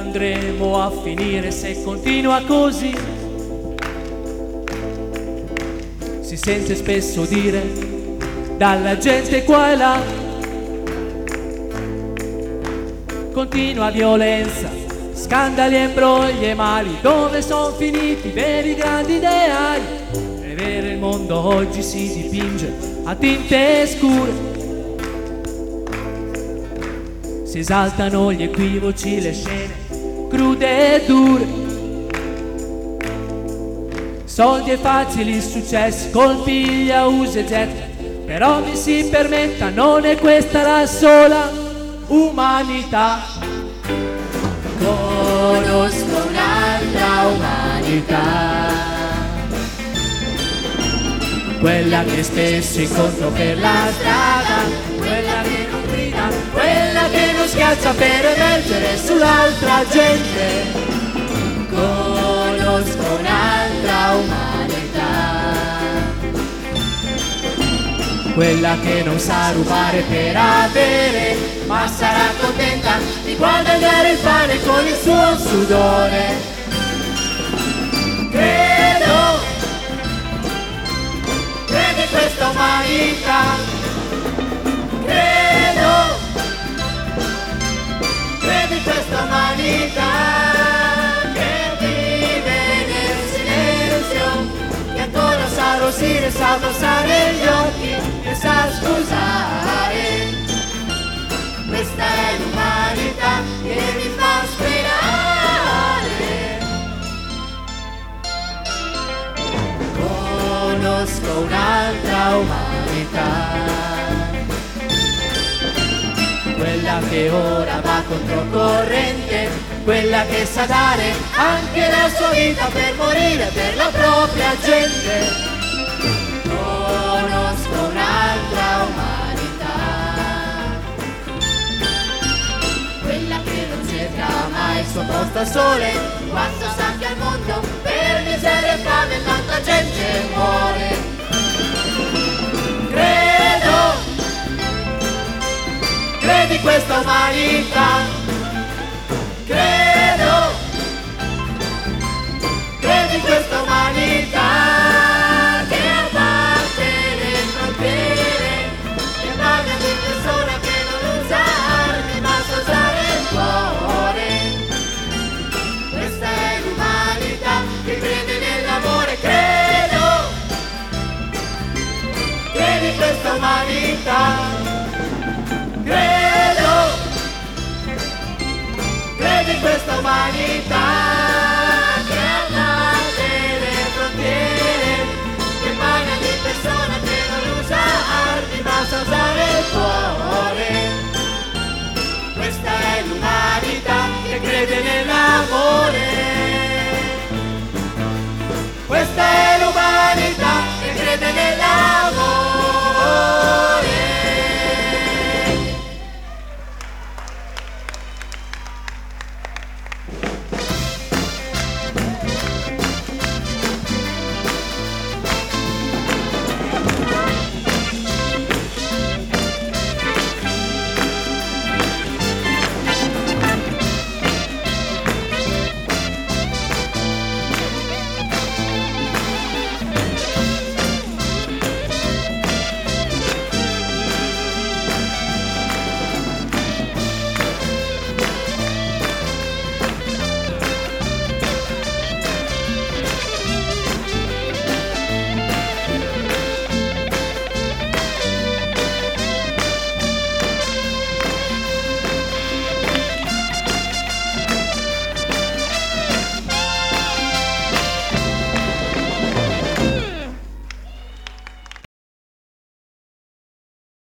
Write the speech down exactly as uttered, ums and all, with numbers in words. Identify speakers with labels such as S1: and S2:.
S1: andremo a finire se continua così? Si sente spesso dire dalla gente qua e là, continua violenza, scandali e brogli e mali. Dove sono finiti i veri grandi ideali? È vero, il mondo oggi si dipinge a tinte scure, si esaltano gli equivoci, le scene crude e dure, soldi e facili successi, colpi a usa e getta. Però mi si permetta, non è questa la sola umanità.
S2: Conosco un'altra umanità,
S1: quella che spesso incontro per la strada, quella che non grida, quella che non schiaccia per emergere sull'altra gente.
S2: conosco un'altra umanità,
S1: Quella che non sa rubare per avere,
S2: ma sarà contenta di guadagnare il pane con il suo sudore. Credo, credo in questa umanità, credo, credo in questa umanità che vive nel silenzio, che ancora sa arrossire, sa abbassare gli occhi e sa scusare. Questa è l'umanità che mi fa sperare. Conosco un'altra umanità,
S1: quella che ora va controcorrente,
S2: quella che sa dare anche la sua vita per morire per la propria gente. Conosco un'altra umanità, quella che non cerca mai il suo posto al sole, quando sa che al mondo per miseria e fame tanta gente muore. Credo, credo in questa umanità, credo, credo in questa umanità che abbatte le frontiere, che paga di persona che non usa armi ma sa usare il cuore. Questa è l'umanità che crede nell'amore, credo, credo in questa umanità, credo, credo in questa umanità.